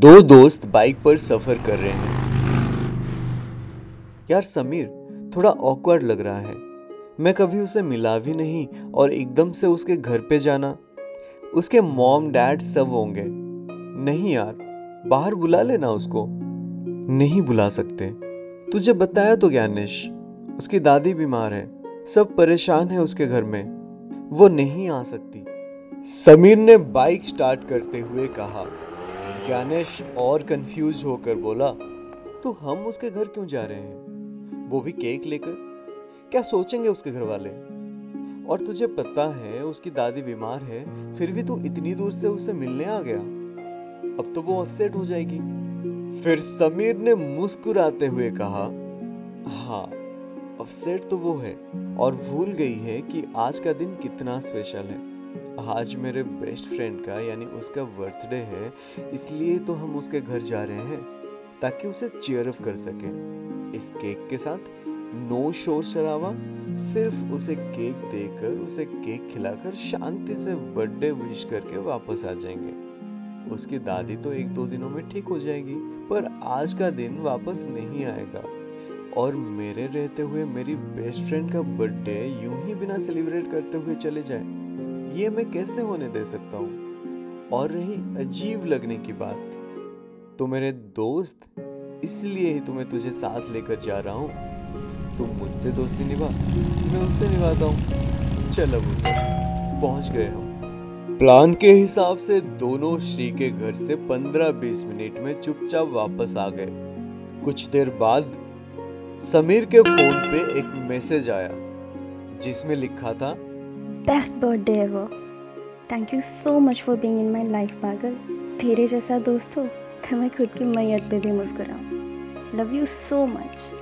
दो दोस्त बाइक पर सफर कर रहे हैं। यार समीर, थोड़ा ऑकवर्ड लग रहा है। मैं कभी उसे मिला भी नहीं और एकदम से उसके घर पे जाना। उसके मॉम डैड सब होंगे। नहीं यार, बाहर बुला लेना उसको। नहीं बुला सकते। तुझे बताया तो ज्ञानेश, उसकी दादी बीमार है, सब परेशान है उसके घर में, वो नहीं आ सकती। समीर ने बाइक स्टार्ट करते हुए कहा। ज्ञानेश और कंफ्यूज होकर बोला, तो हम उसके घर क्यों जा रहे हैं, वो भी केक लेकर? क्या सोचेंगे उसके घर वाले? और तुझे पता है उसकी दादी बीमार है, फिर भी तू इतनी दूर से उससे मिलने आ गया। अब तो वो अपसेट हो जाएगी। फिर समीर ने मुस्कुराते हुए कहा, हाँ, अपसेट तो वो है और भूल गई है कि आज का दिन कितना स्पेशल है। आज मेरे बेस्ट फ्रेंड का यानी उसका बर्थडे है, इसलिए तो हम उसके घर जा रहे हैं ताकि उसे चीयर अप कर सकें। इस केक के साथ नो शोर शराबा, सिर्फ उसे केक देकर, उसे केक खिलाकर शांति से बर्थडे विश करके वापस आ जाएंगे। उसकी दादी तो 1-2 दिनों में ठीक हो जाएगी, पर आज का दिन वापस नहीं आएगा और मेरे रहते हुए मेरी बेस्ट फ्रेंड का बर्थडे यूं ही बिना सेलिब्रेट करते हुए चले जाए, ये मैं कैसे होने दे सकता हूँ? और रही अजीब लगने की बात, तो मेरे दोस्त, इसलिए ही तुम्हें तुझे साथ लेकर जा रहा हूँ। तुम मुझसे दोस्ती निभा, मैं उससे निभाता हूँ। चल अब उधर पहुँच गए हम। प्लान के हिसाब से दोनों श्री के घर से 15-20 मिनट में चुपचाप वापस आ गए। कुछ देर बाद समीर के फोन पे एक मैसेज आया जिसमें लिखा था, best birthday ever, thank you so much for being in my life पागल। तेरे जैसा दोस्त हो तो मैं खुद की मैयत पे भी मुस्कुराऊँ। Love you so much.